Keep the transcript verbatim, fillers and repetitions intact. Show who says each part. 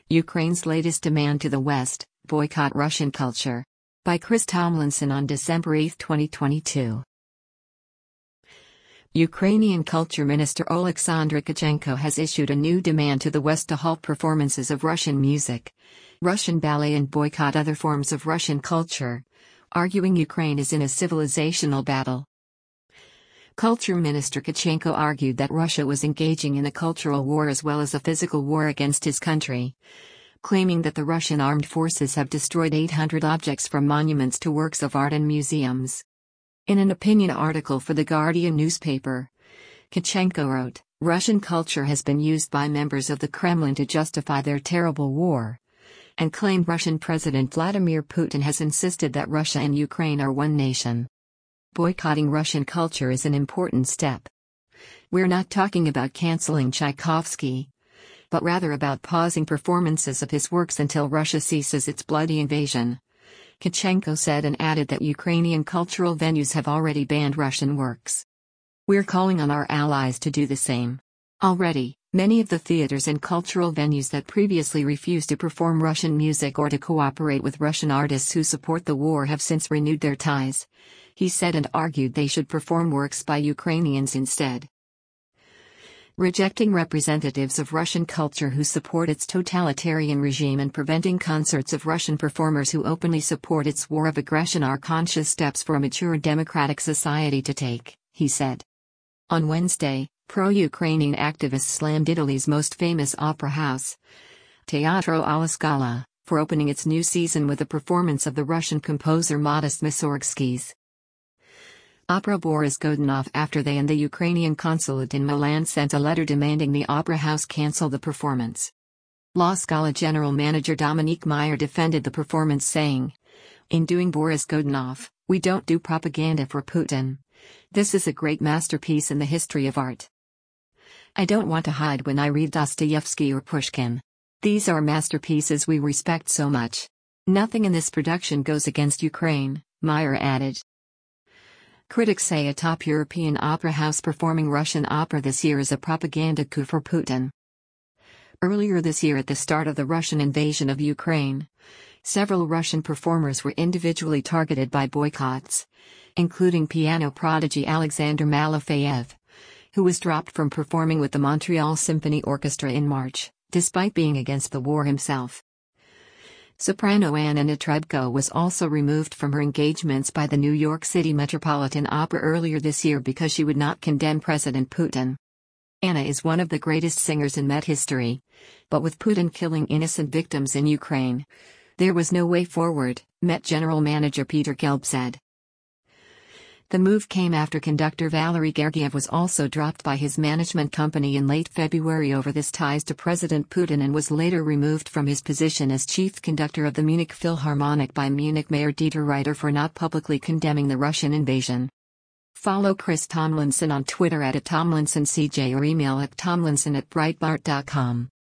Speaker 1: Ukraine's latest demand to the West: boycott Russian culture. By Chris Tomlinson on December eighth, twenty twenty-two. Ukrainian Culture Minister Oleksandr Tkachenko has issued a new demand to the West to halt performances of Russian music, Russian ballet and boycott other forms of Russian culture, arguing Ukraine is in a civilizational battle. Culture Minister Tkachenko argued that Russia was engaging in a cultural war as well as a physical war against his country, claiming that the Russian armed forces have destroyed eight hundred objects from monuments to works of art and museums. In an opinion article for The Guardian newspaper, Tkachenko wrote, "Russian culture has been used by members of the Kremlin to justify their terrible war," and claimed Russian President Vladimir Putin has insisted that Russia and Ukraine are one nation. Boycotting Russian culture is an important step. We're not talking about canceling Tchaikovsky, but rather about pausing performances of his works until Russia ceases its bloody invasion," Tkachenko said, and added that Ukrainian cultural venues have already banned Russian works. "We're calling on our allies to do the same. Already, many of the theaters and cultural venues that previously refused to perform Russian music or to cooperate with Russian artists who support the war have since renewed their ties," he said, and argued they should perform works by Ukrainians instead. Rejecting representatives of Russian culture who support its totalitarian regime and preventing concerts of Russian performers who openly support its war of aggression are conscious steps for a mature democratic society to take, he said. On Wednesday, pro-Ukrainian activists slammed Italy's most famous opera house, Teatro alla Scala, for opening its new season with a performance of the Russian composer Modest Mussorgsky's opera Boris Godunov after they and the Ukrainian consulate in Milan sent a letter demanding the opera house cancel the performance. La Scala general manager Dominique Meyer defended the performance, saying, "In doing Boris Godunov, we don't do propaganda for Putin. This is a great masterpiece in the history of art. I don't want to hide when I read Dostoevsky or Pushkin. These are masterpieces we respect so much. Nothing in this production goes against Ukraine," Meyer added. Critics say a top European opera house performing Russian opera this year is a propaganda coup for Putin. Earlier this year, at the start of the Russian invasion of Ukraine, several Russian performers were individually targeted by boycotts, including piano prodigy Alexander Malofeyev, who was dropped from performing with the Montreal Symphony Orchestra in March, despite being against the war himself. Soprano Anna Netrebko was also removed from her engagements by the New York City Metropolitan Opera earlier this year because she would not condemn President Putin. Anna is one of the greatest singers in Met history, but with Putin killing innocent victims in Ukraine, there was no way forward, Met General Manager Peter Gelb said. The move came after conductor Valery Gergiev was also dropped by his management company in late February over his ties to President Putin and was later removed from his position as chief conductor of the Munich Philharmonic by Munich Mayor Dieter Reiter for not publicly condemning the Russian invasion. Follow Chris Tomlinson on Twitter at Tomlinson C J or email at tomlinson at breitbart dot com.